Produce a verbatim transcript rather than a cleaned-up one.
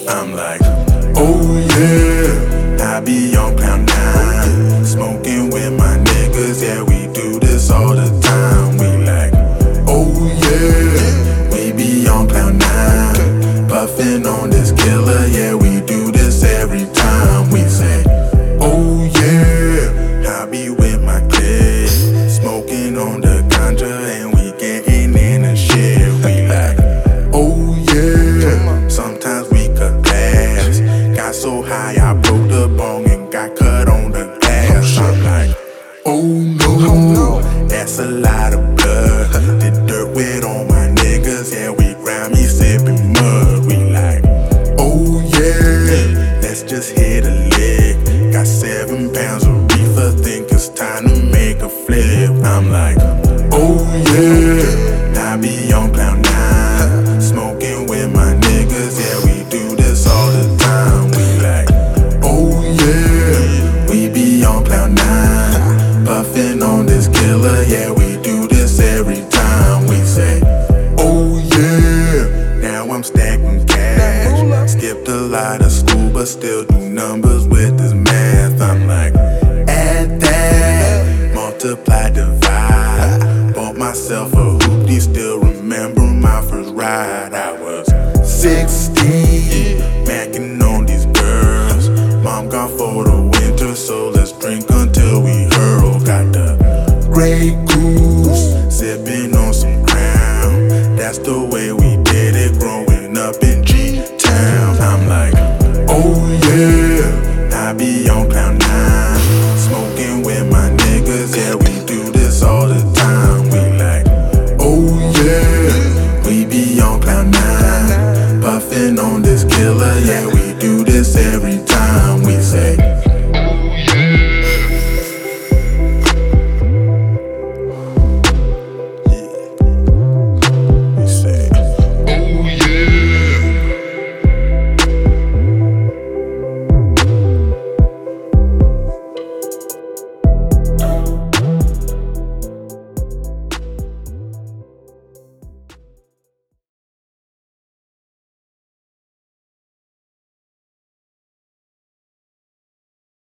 I'm like, oh yeah, I be on cloud nine, smoking with my niggas, yeah, we do this all the time. We like, oh yeah, we be on cloud nine, puffin' on this killer, yeah, we do this every time. We say, oh yeah, I be with my clique, smoking on the ganja and we getting in the shit. We like, oh yeah, sometimes we cut glass, got so high I broke the bong and got cut on the glass. I'm like, oh no, that's a lot of blood, the dirt wet on my niggas, yeah, we grimy sipping mud. We like, oh yeah, let's just hit a lick, got seven pounds of reefer, think it's time to make a flip. I'm like, oh yeah, I be on cloud nine, smoking with my niggas, yeah, we do this all the time. We like, oh yeah, we be on cloud nine, puffin' on this killer, yeah, we do this every time. We say, oh yeah, now I'm stacking cash, skipped a lot of school but still do numbers with this math. I'm like, add that, multiply, divide, bought myself a hoopty, still remember my first ride. I was sixteen,